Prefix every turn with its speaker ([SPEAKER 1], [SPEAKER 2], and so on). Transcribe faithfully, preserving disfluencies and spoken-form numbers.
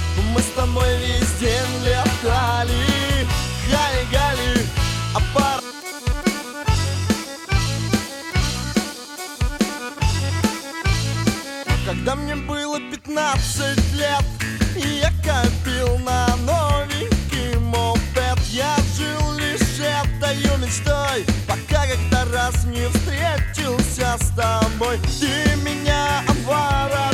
[SPEAKER 1] Мы с тобой весь день летали, гали-гали, а пар... Когда мне было пятнадцать лет, я копил на новенький мопед. Я жил лишь этой мечтой, пока как-то раз не встретился с тобой. Ты меня обворожил,